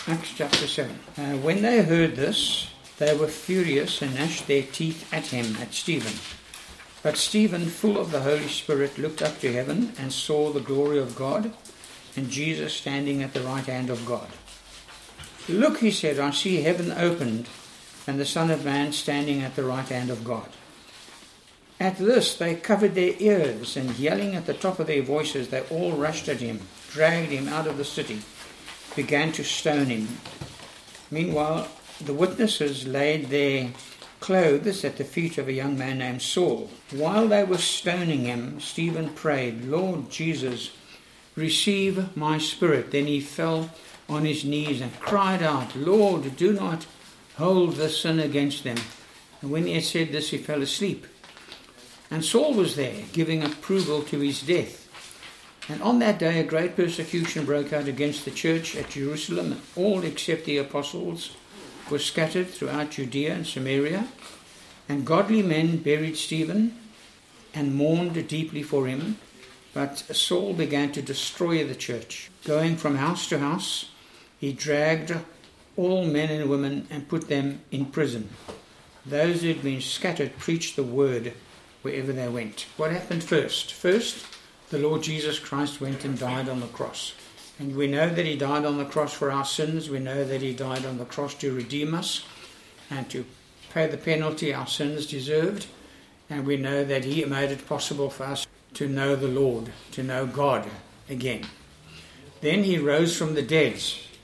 Acts chapter 7. When they heard this, they were furious and gnashed their teeth at him, at Stephen. But Stephen, full of the Holy Spirit, looked up to heaven and saw the glory of God and Jesus standing at the right hand of God. Look, he said, I see heaven opened and the Son of Man standing at the right hand of God. At this they covered their ears, and yelling at the top of their voices, they all rushed at him, dragged him out of the city, began to stone him. Meanwhile, the witnesses laid their clothes at the feet of a young man named Saul. While they were stoning him, Stephen prayed, Lord Jesus, receive my spirit. Then he fell on his knees and cried out, Lord, do not hold this sin against them. And when he had said this, he fell asleep. And Saul was there, giving approval to his death. And on that day a great persecution broke out against the church at Jerusalem, and all except the apostles were scattered throughout Judea and Samaria. And godly men buried Stephen and mourned deeply for him. But Saul began to destroy the church. Going from house to house, he dragged all men and women and put them in prison. Those who had been scattered preached the word wherever they went. What happened first? First, the Lord Jesus Christ went and died on the cross. And we know that he died on the cross for our sins. We know that he died on the cross to redeem us and to pay the penalty our sins deserved. And we know that he made it possible for us to know the Lord, to know God again. Then he rose from the dead.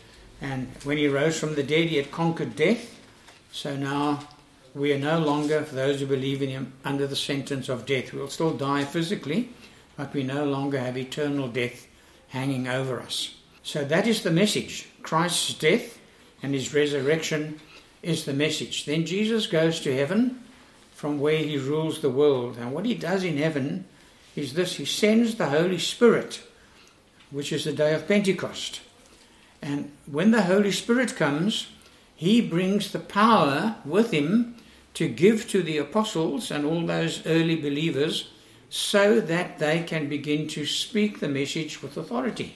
And when he rose from the dead, he had conquered death. So now we are no longer, for those who believe in him, under the sentence of death. We'll still die physically, but we no longer have eternal death hanging over us. So that is the message. Christ's death and his resurrection is the message. Then Jesus goes to heaven from where he rules the world. And what he does in heaven is this. He sends the Holy Spirit, which is the day of Pentecost. And when the Holy Spirit comes, he brings the power with him to give to the apostles and all those early believers so that they can begin to speak the message with authority.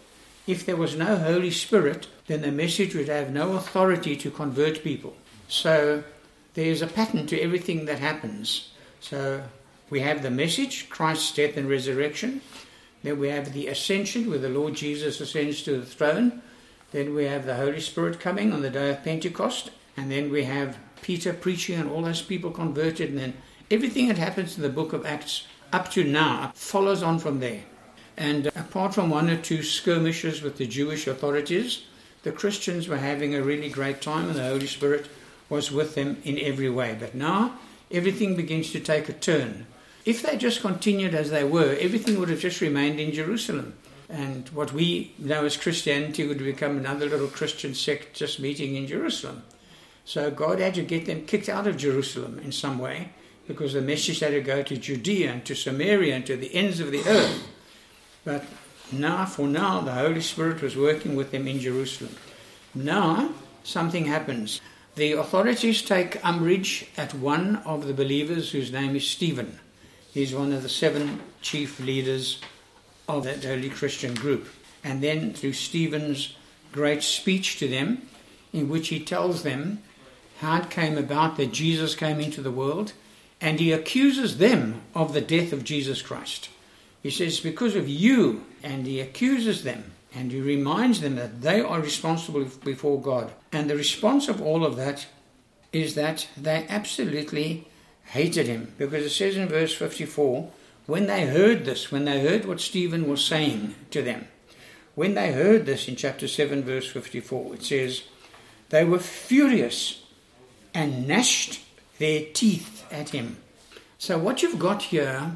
If there was no Holy Spirit, then the message would have no authority to convert people. So there's a pattern to everything that happens. So we have the message, Christ's death and resurrection. Then we have the ascension, where the Lord Jesus ascends to the throne. Then we have the Holy Spirit coming on the day of Pentecost. And then we have Peter preaching and all those people converted. And then everything that happens in the book of Acts up to now follows on from there. And apart from one or two skirmishes with the Jewish authorities, the Christians were having a really great time and the Holy Spirit was with them in every way. But now everything begins to take a turn. If they just continued as they were, everything would have just remained in Jerusalem. And what we know as Christianity would become another little Christian sect just meeting in Jerusalem. So God had to get them kicked out of Jerusalem in some way, because the message had to go to Judea and to Samaria and to the ends of the earth. But for now, the Holy Spirit was working with them in Jerusalem. Now, something happens. The authorities take umbrage at one of the believers whose name is Stephen. He's one of the 7 chief leaders of that early Christian group. And then through Stephen's great speech to them, in which he tells them how it came about that Jesus came into the world, and he accuses them of the death of Jesus Christ. He says, because of you, and he accuses them, and he reminds them that they are responsible before God. And the response of all of that is that they absolutely hated him. Because it says in verse 54, when they heard this, when they heard what Stephen was saying to them, when they heard this in chapter 7, verse 54, it says, they were furious and gnashed their teeth at him. So what you've got here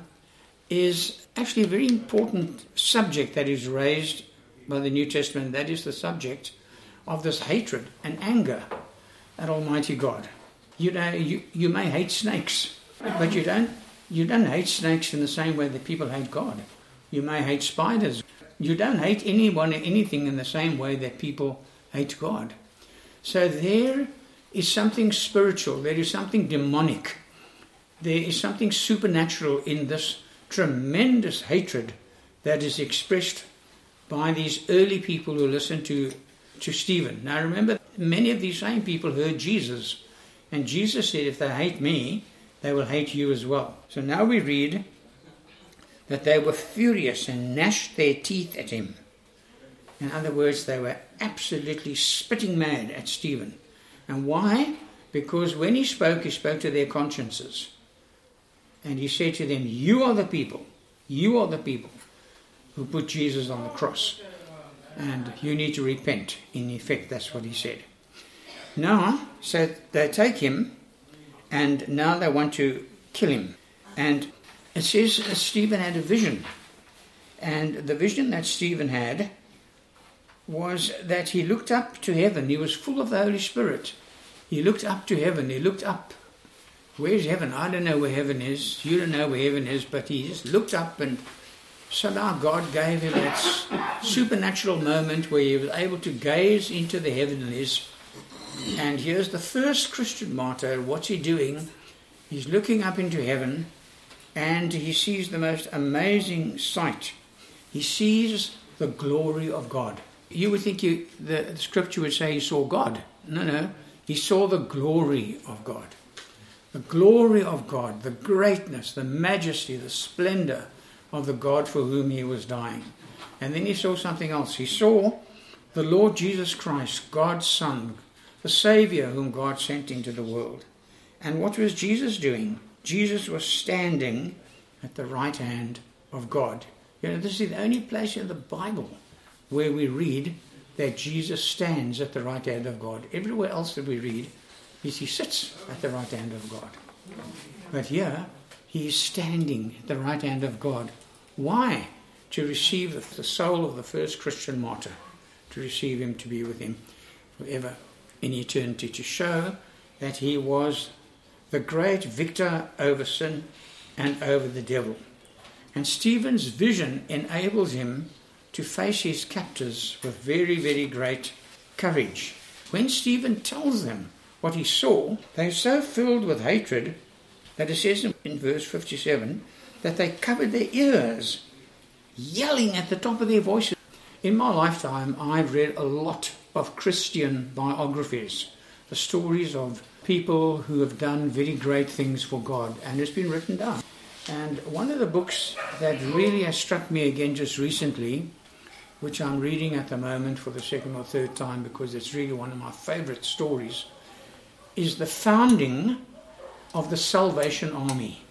is actually a very important subject that is raised by the New Testament. That is the subject of this hatred and anger at Almighty God. You know, you may hate snakes, but you don't hate snakes in the same way that people hate God. You may hate spiders. You don't hate anyone or anything in the same way that people hate God. So there is something spiritual. There is something demonic. There is something supernatural in this tremendous hatred that is expressed by these early people who listened to to Stephen. Now remember, many of these same people heard Jesus, and Jesus said, if they hate me, they will hate you as well. So now we read that they were furious and gnashed their teeth at him. In other words, they were absolutely spitting mad at Stephen. And why? Because when he spoke to their consciences. And he said to them, you are the people who put Jesus on the cross. And you need to repent. In effect, that's what he said. Now, so they take him, and now they want to kill him. And it says Stephen had a vision. And the vision that Stephen had was that he looked up to heaven. He was full of the Holy Spirit. He looked up to heaven. He looked up. Where's heaven? I don't know where heaven is. You don't know where heaven is. But he just looked up, and somehow God gave him that supernatural moment where he was able to gaze into the heavenlies. And here's the first Christian martyr. What's he doing? He's looking up into heaven, and he sees the most amazing sight. He sees the glory of God. You would think the scripture would say he saw God. No. He saw the glory of God. The glory of God, the greatness, the majesty, the splendor of the God for whom he was dying. And then he saw something else. He saw the Lord Jesus Christ, God's Son, the Savior whom God sent into the world. And what was Jesus doing? Jesus was standing at the right hand of God. You know, this is the only place in the Bible where we read that Jesus stands at the right hand of God. Everywhere else that we read is he sits at the right hand of God. But here, he is standing at the right hand of God. Why? To receive the soul of the first Christian martyr, to receive him, to be with him forever in eternity, to show that he was the great victor over sin and over the devil. And Stephen's vision enables him to face his captors with very, very great courage. When Stephen tells them what he saw, they're so filled with hatred that it says in verse 57 that they covered their ears, yelling at the top of their voices. In my lifetime, I've read a lot of Christian biographies, the stories of people who have done very great things for God, and it's been written down. And one of the books that really has struck me again just recently, which I'm reading at the moment for the second or third time because it's really one of my favorite stories, is the founding of the Salvation Army.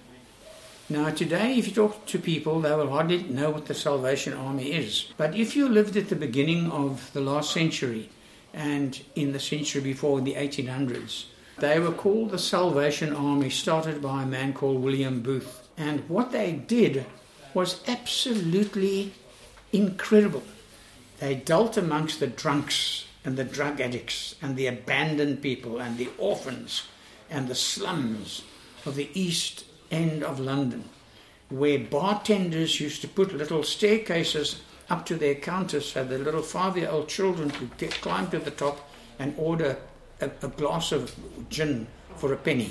Now today, if you talk to people, they will hardly know what the Salvation Army is. But if you lived at the beginning of the last century and in the century before, in the 1800s, they were called the Salvation Army, started by a man called William Booth. And what they did was absolutely incredible. They dealt amongst the drunks and the drug addicts and the abandoned people and the orphans and the slums of the East End of London, where bartenders used to put little staircases up to their counters so the little 5-year-old children could climb to the top and order a glass of gin for a penny.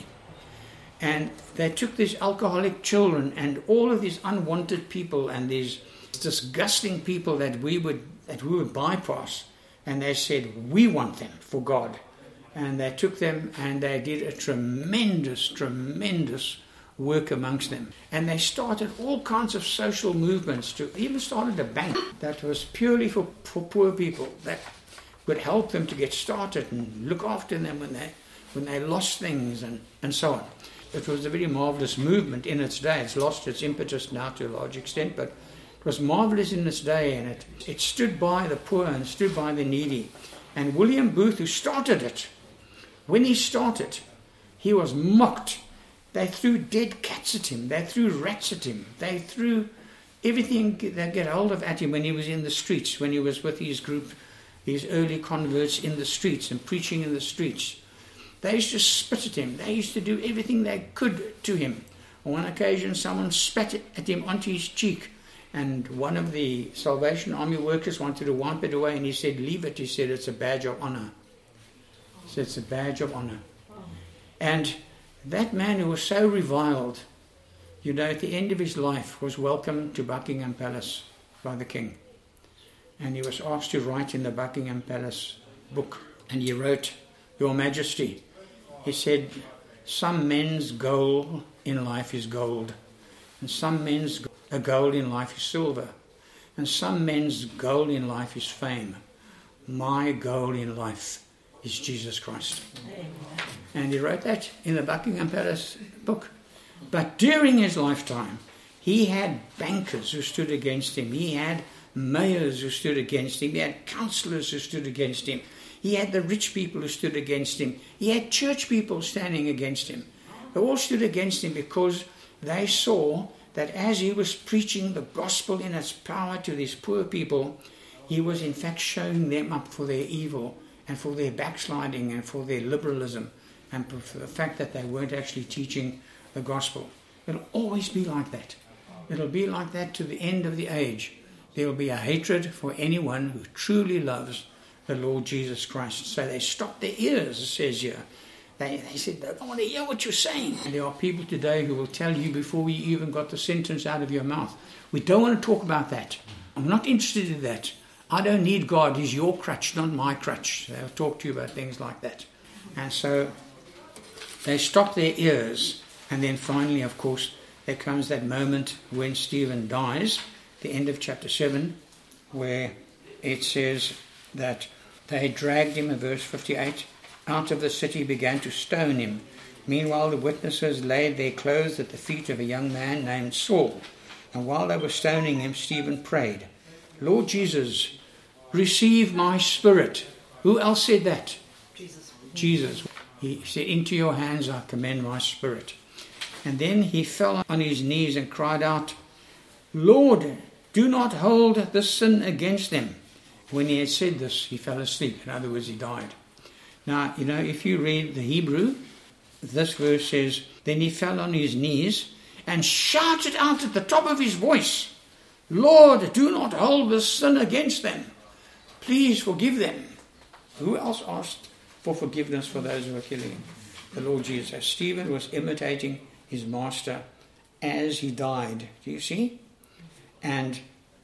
And they took these alcoholic children and all of these unwanted people and these disgusting people that we would bypass, and they said, we want them for God. And they took them and they did a tremendous work amongst them. And they started all kinds of social movements, to even started a bank that was purely for poor people, that would help them to get started and look after them when they lost things and so on. It was a very marvelous movement in its day. It's lost its impetus now to a large extent, but it was marvelous in its day, and it stood by the poor and stood by the needy. And William Booth, who started it, when he started, he was mocked. They threw dead cats at him. They threw rats at him. They threw everything they get hold of at him when he was in the streets, when he was with his group, these early converts in the streets and preaching in the streets. They used to spit at him. They used to do everything they could to him. On one occasion, someone spat at him onto his cheek, and one of the Salvation Army workers wanted to wipe it away, and he said, leave it. He said, it's a badge of honor. He said, it's a badge of honor. And that man who was so reviled, you know, at the end of his life, was welcomed to Buckingham Palace by the king. And he was asked to write in the Buckingham Palace book, and he wrote, Your Majesty, he said, some men's goal in life is gold, and some men's gold in life is silver, and some men's goal in life is fame. My goal in life is Jesus Christ. Amen. And he wrote that in the Buckingham Palace book. But during his lifetime, he had bankers who stood against him. He had mayors who stood against him. He had councillors who stood against him. He had the rich people who stood against him. He had church people standing against him. They all stood against him because they saw that as he was preaching the gospel in its power to these poor people, he was in fact showing them up for their evil and for their backsliding and for their liberalism and for the fact that they weren't actually teaching the gospel. It'll always be like that. It'll be like that to the end of the age. There will be a hatred for anyone who truly loves the Lord Jesus Christ. So they stopped their ears, it says here. They said, I don't want to hear what you're saying. And there are people today who will tell you before you even got the sentence out of your mouth, we don't want to talk about that. I'm not interested in that. I don't need God. He's your crutch, not my crutch. They'll talk to you about things like that. And so they stop their ears. And then finally, of course, there comes that moment when Stephen dies, the end of chapter 7, where it says that they dragged him, in verse 58, out of the city, began to stone him. Meanwhile, the witnesses laid their clothes at the feet of a young man named Saul. And while they were stoning him, Stephen prayed, Lord Jesus, receive my spirit. Who else said that? Jesus. He said, into your hands I commend my spirit. And then he fell on his knees and cried out, Lord, do not hold this sin against them. When he had said this, he fell asleep. In other words, he died. Now, if you read the Hebrew, this verse says, then he fell on his knees and shouted out at the top of his voice, Lord, do not hold this sin against them. Please forgive them. Who else asked for forgiveness for those who were killing him? The Lord Jesus. So Stephen was imitating his master as he died. Do you see? And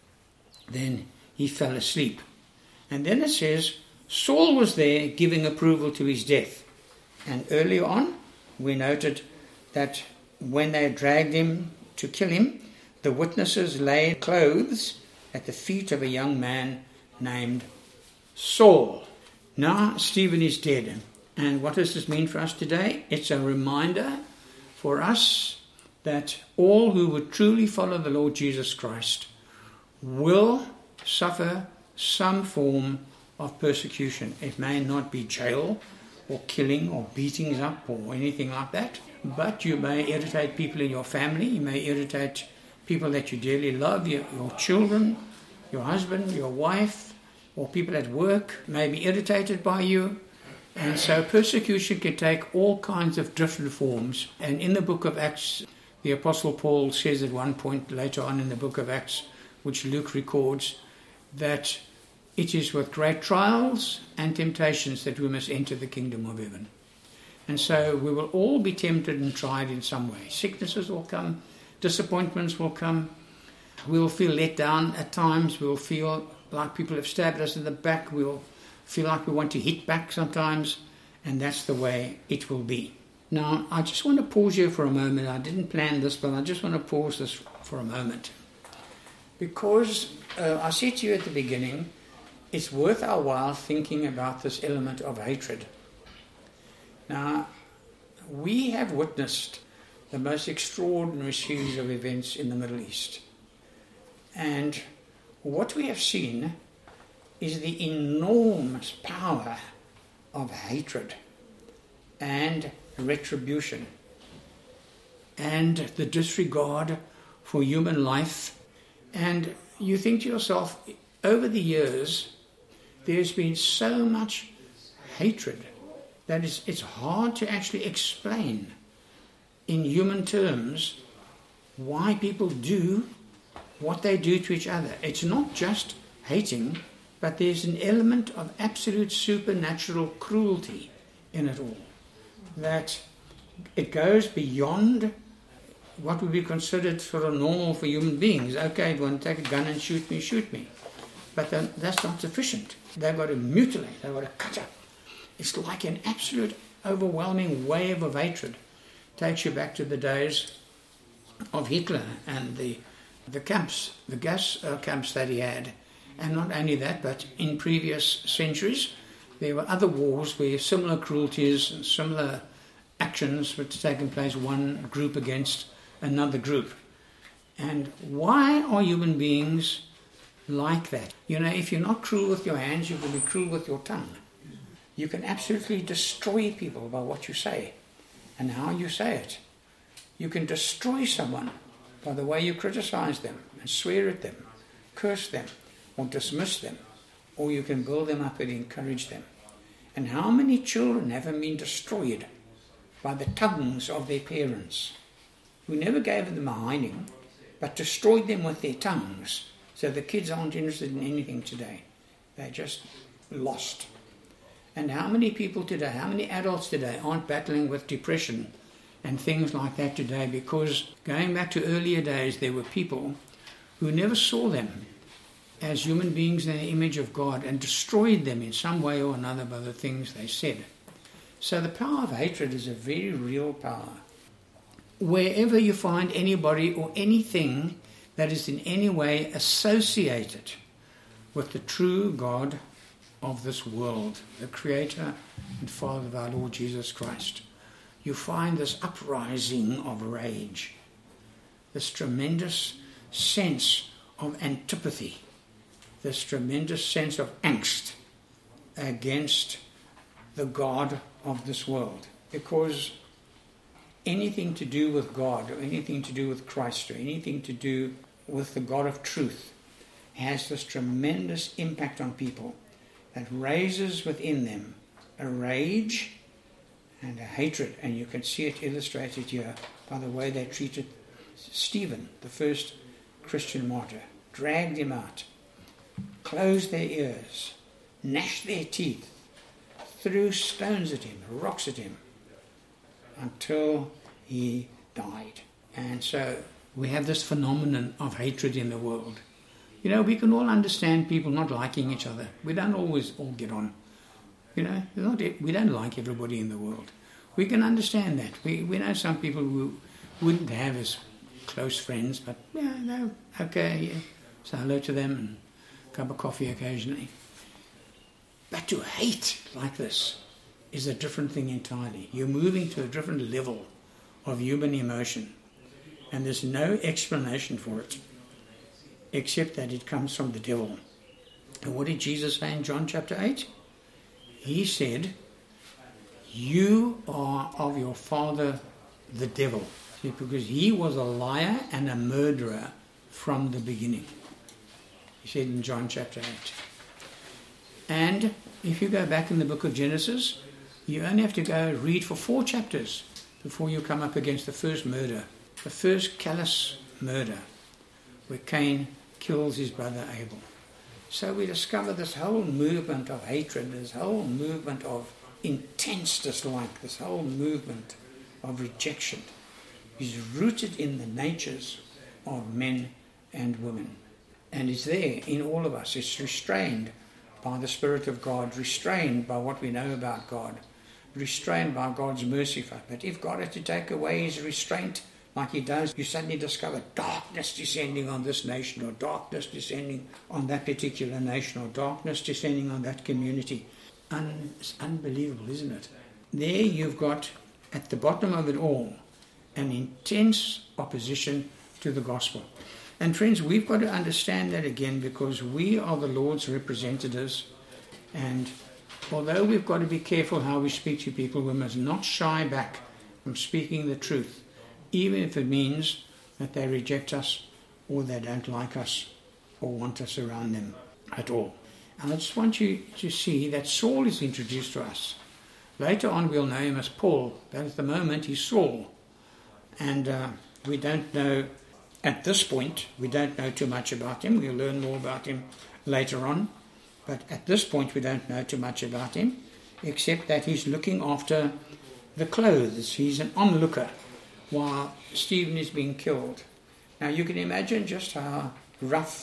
then he fell asleep. And then it says, Saul was there giving approval to his death. And earlier on, we noted that when they dragged him to kill him, the witnesses laid clothes at the feet of a young man named Saul. Now Stephen is dead. And what does this mean for us today? It's a reminder for us that all who would truly follow the Lord Jesus Christ will suffer some form of persecution. It may not be jail or killing or beatings up or anything like that, but you may irritate people in your family, you may irritate people that you dearly love, your children, your husband, your wife, or people at work may be irritated by you. And so persecution can take all kinds of different forms. And in the book of Acts, the Apostle Paul says at one point later on in the book of Acts, which Luke records, that it is with great trials and temptations that we must enter the kingdom of heaven. And so we will all be tempted and tried in some way. Sicknesses will come, disappointments will come, we'll feel let down at times, we'll feel like people have stabbed us in the back, we'll feel like we want to hit back sometimes, and that's the way it will be. Now, I just want to pause here for a moment. I didn't plan this, but I just want to pause this for a moment. Because I said to you at the beginning, it's worth our while thinking about this element of hatred. Now, we have witnessed the most extraordinary series of events in the Middle East. And what we have seen is the enormous power of hatred and retribution and the disregard for human life. And you think to yourself, over the years, there's been so much hatred that it's hard to actually explain in human terms why people do what they do to each other. It's not just hating, but there's an element of absolute supernatural cruelty in it all. That it goes beyond what would be considered sort of normal for human beings. Okay, if you want to take a gun and shoot me, shoot me. But that's not sufficient. They've got to mutilate, they've got to cut up. It's like an absolute overwhelming wave of hatred. Takes you back to the days of Hitler and the camps, the gas camps that he had. And not only that, but in previous centuries, there were other wars where similar cruelties and similar actions were taking place, one group against another group. And why are human beings like that? You know, if you're not cruel with your hands, you can be cruel with your tongue. You can absolutely destroy people by what you say and how you say it. You can destroy someone by the way you criticize them and swear at them, curse them, or dismiss them, or you can build them up and encourage them. And how many children haven't been destroyed by the tongues of their parents, who never gave them a hiding, but destroyed them with their tongues. So the kids aren't interested in anything today. They're just lost. And how many people today, how many adults today aren't battling with depression and things like that today? Because going back to earlier days, there were people who never saw them as human beings in the image of God and destroyed them in some way or another by the things they said. So the power of hatred is a very real power. Wherever you find anybody or anything that is in any way associated with the true God of this world, the Creator and Father of our Lord Jesus Christ, you find this uprising of rage, this tremendous sense of antipathy, this tremendous sense of angst against the God of this world. Because anything to do with God, or anything to do with Christ, or anything to do with the God of truth has this tremendous impact on people that raises within them a rage and a hatred. And you can see it illustrated here by the way they treated Stephen, the first Christian martyr. Dragged him out, closed their ears, gnashed their teeth, threw stones at him, rocks at him, until he died. And so we have this phenomenon of hatred in the world. You know, we can all understand people not liking each other. We don't always all get on. You know, we don't like everybody in the world. We can understand that. We know some people who wouldn't have as close friends, but yeah, no, okay, yeah. Say hello to them and a cup of coffee occasionally. But to hate like this is a different thing entirely. You're moving to a different level of human emotion, and there's no explanation for it except that it comes from the devil. And what did Jesus say in John chapter 8? He said, "You are of your father the devil." See, because he was a liar and a murderer from the beginning. He said in John chapter 8. And if you go back in the book of Genesis, you only have to go read for 4 chapters before you come up against the first murder, the first callous murder, where Cain kills his brother Abel. So we discover this whole movement of hatred, this whole movement of intense dislike, this whole movement of rejection is rooted in the natures of men and women. And it's there in all of us. It's restrained by the Spirit of God, restrained by what we know about God, restrained by God's mercy. But if God had to take away his restraint like he does, you suddenly discover darkness descending on this nation, or darkness descending on that particular nation, or darkness descending on that community. It's unbelievable, isn't it? There you've got, at the bottom of it all, an intense opposition to the gospel. And friends, we've got to understand that again, because we are the Lord's representatives. And although we've got to be careful how we speak to people, we must not shy back from speaking the truth, even if it means that they reject us, or they don't like us, or want us around them at all. And I just want you to see that Saul is introduced to us. Later on we'll know him as Paul, but at the moment he's Saul. And we don't know, at this point, we don't know too much about him. We'll learn more about him later on. But at this point we don't know too much about him, except that he's looking after the clothes. He's an onlooker while Stephen is being killed. Now you can imagine just how rough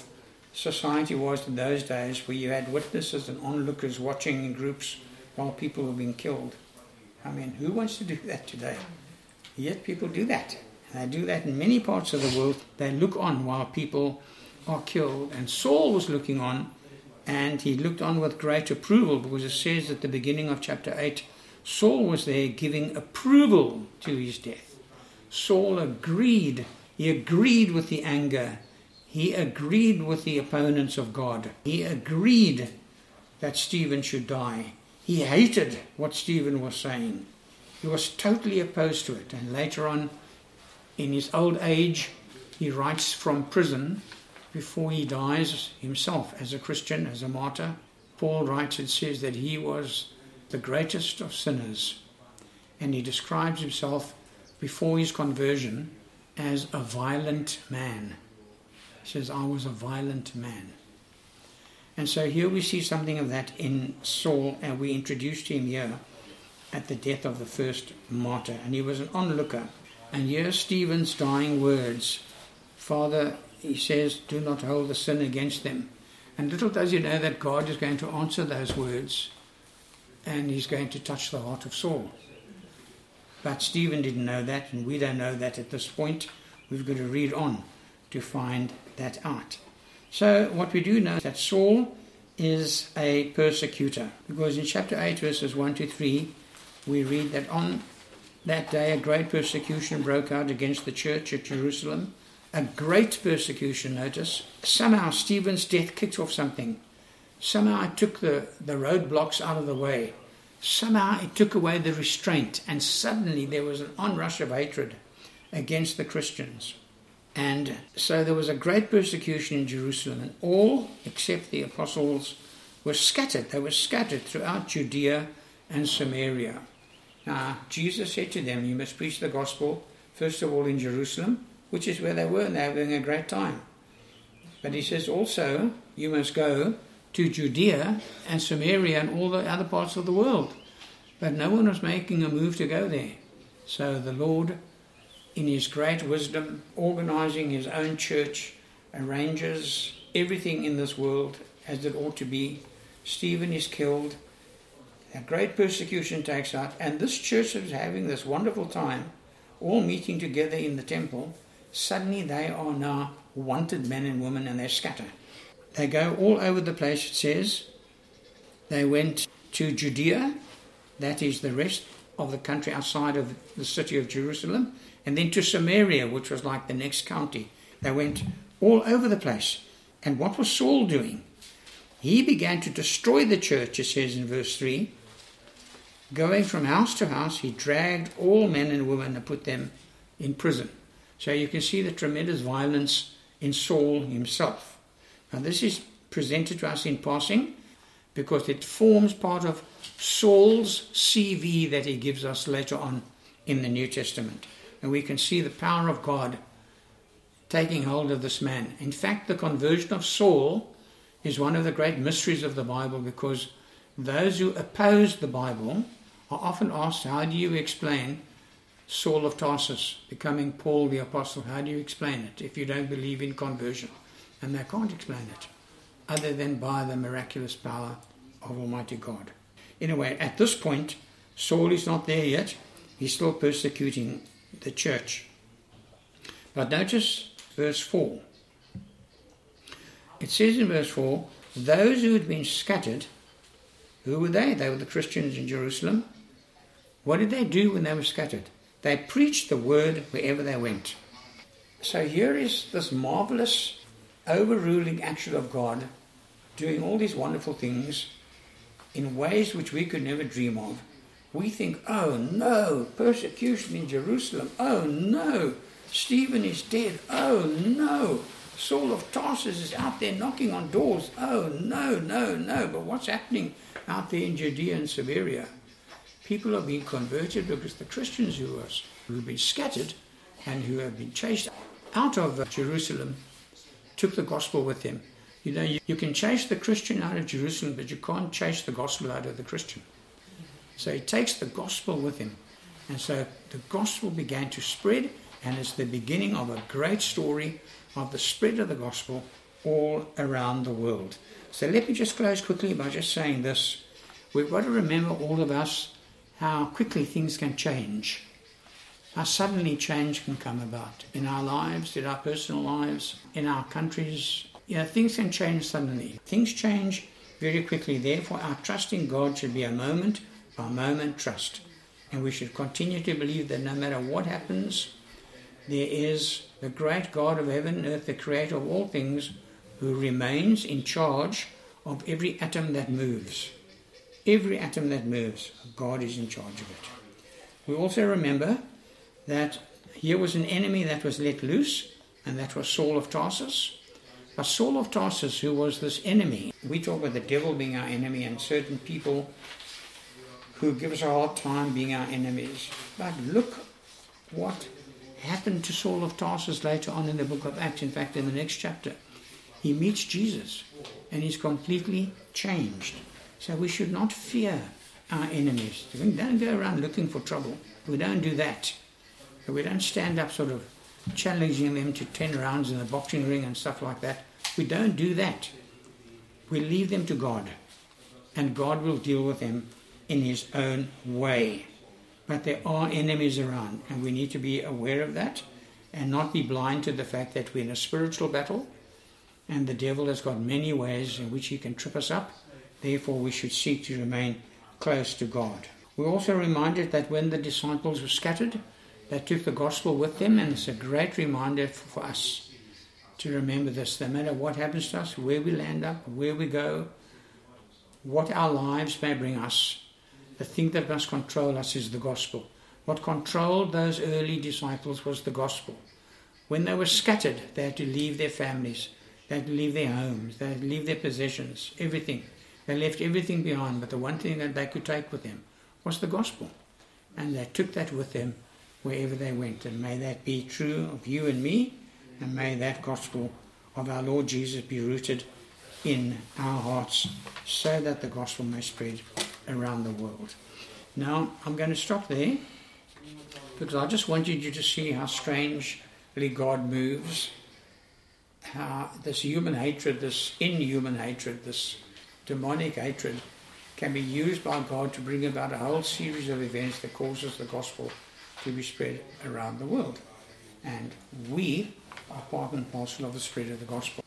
society was in those days, where you had witnesses and onlookers watching in groups while people were being killed. I mean, who wants to do that today? Yet people do that. And they do that in many parts of the world. They look on while people are killed. And Saul was looking on, and he looked on with great approval, because it says at the beginning of chapter 8, Saul was there giving approval to his death. Saul agreed. He agreed with the anger. He agreed with the opponents of God. He agreed that Stephen should die. He hated what Stephen was saying. He was totally opposed to it. And later on, in his old age, he writes from prison before he dies himself as a Christian, as a martyr. Paul writes and says that he was the greatest of sinners. And he describes himself before his conversion as a violent man. He says, I was a violent man. And so here we see something of that in Saul, and we introduced him here at the death of the first martyr. And he was an onlooker. And here Stephen's dying words. Father, he says, do not hold the sin against them. And little does he know that God is going to answer those words, and he's going to touch the heart of Saul. But Stephen didn't know that, and we don't know that at this point. We've got to read on to find that out. So what we do know is that Saul is a persecutor, because in chapter 8 verses 1 to 3 we read that on that day a great persecution broke out against the church at Jerusalem. A great persecution, notice. Somehow Stephen's death kicked off something. Somehow it took the roadblocks out of the way. Somehow it took away the restraint, and suddenly there was an onrush of hatred against the Christians. And so there was a great persecution in Jerusalem, and all except the apostles were scattered. They were scattered throughout Judea and Samaria. Now, Jesus said to them, you must preach the gospel, first of all in Jerusalem, which is where they were, and they were having a great time. But he says also, you must go to Judea and Samaria and all the other parts of the world. But no one was making a move to go there. So the Lord, in his great wisdom, organizing his own church, arranges everything in this world as it ought to be. Stephen is killed. A great persecution takes out. And this church is having this wonderful time, all meeting together in the temple. Suddenly they are now wanted men and women, and they scatter. They go all over the place, it says. They went to Judea, that is the rest of the country outside of the city of Jerusalem, and then to Samaria, which was like the next county. They went all over the place. And what was Saul doing? He began to destroy the church, it says in verse 3. Going from house to house, he dragged all men and women and put them in prison. So you can see the tremendous violence in Saul himself. Now this is presented to us in passing because it forms part of Saul's CV that he gives us later on in the New Testament. And we can see the power of God taking hold of this man. In fact, the conversion of Saul is one of the great mysteries of the Bible, because those who oppose the Bible are often asked, how do you explain Saul of Tarsus becoming Paul the Apostle? How do you explain it if you don't believe in conversion? And they can't explain it other than by the miraculous power of Almighty God. Anyway, at this point, Saul is not there yet. He's still persecuting the church. But notice verse 4. It says in verse 4, those who had been scattered, who were they? They were the Christians in Jerusalem. What did they do when they were scattered? They preached the word wherever they went. So here is this marvelous overruling action of God, doing all these wonderful things in ways which we could never dream of. We think, oh no, persecution in Jerusalem. Oh no, Stephen is dead. Oh no, Saul of Tarsus is out there knocking on doors. Oh no, no, no. But what's happening out there in Judea and Samaria? People are being converted because the Christians who have been scattered and who have been chased out of Jerusalem took the gospel with them. You know, you can chase the Christian out of Jerusalem, but you can't chase the gospel out of the Christian. So he takes the gospel with him. And so the gospel began to spread, and it's the beginning of a great story of the spread of the gospel all around the world. So let me just close quickly by just saying this. We've got to remember, all of us, how quickly things can change. How suddenly change can come about in our lives, in our personal lives, in our countries. Things can change suddenly. Things change very quickly. Therefore, our trust in God should be a moment-by-moment trust. And we should continue to believe that no matter what happens, there is the great God of heaven and earth, the creator of all things, who remains in charge of every atom that moves. Every atom that moves, God is in charge of it. We also remember that here was an enemy that was let loose, and that was Saul of Tarsus. But Saul of Tarsus, who was this enemy, we talk about the devil being our enemy and certain people who give us a hard time being our enemies. But look what happened to Saul of Tarsus later on in the book of Acts. In fact, in the next chapter, he meets Jesus and he's completely changed. So we should not fear our enemies. We don't go around looking for trouble. We don't do that. We don't stand up sort of challenging them to 10 rounds in the boxing ring and stuff like that. We don't do that. We leave them to God, and God will deal with them in his own way. But there are enemies around, and we need to be aware of that and not be blind to the fact that we're in a spiritual battle, and the devil has got many ways in which he can trip us up. Therefore, we should seek to remain close to God. We're also reminded that when the disciples were scattered, they took the gospel with them, and it's a great reminder for us to remember this. No matter what happens to us, where we land up, where we go, what our lives may bring us, the thing that must control us is the gospel. What controlled those early disciples was the gospel. When they were scattered, they had to leave their families, they had to leave their homes, they had to leave their possessions, everything. They left everything behind, but the one thing that they could take with them was the gospel. And they took that with them wherever they went. And may that be true of you and me, and may that gospel of our Lord Jesus be rooted in our hearts so that the gospel may spread around the world. Now, I'm going to stop there because I just wanted you to see how strangely God moves, how this human hatred, this inhuman hatred, this demonic hatred can be used by God to bring about a whole series of events that causes the gospel to be spread around the world. And we are part and parcel of the spread of the gospel.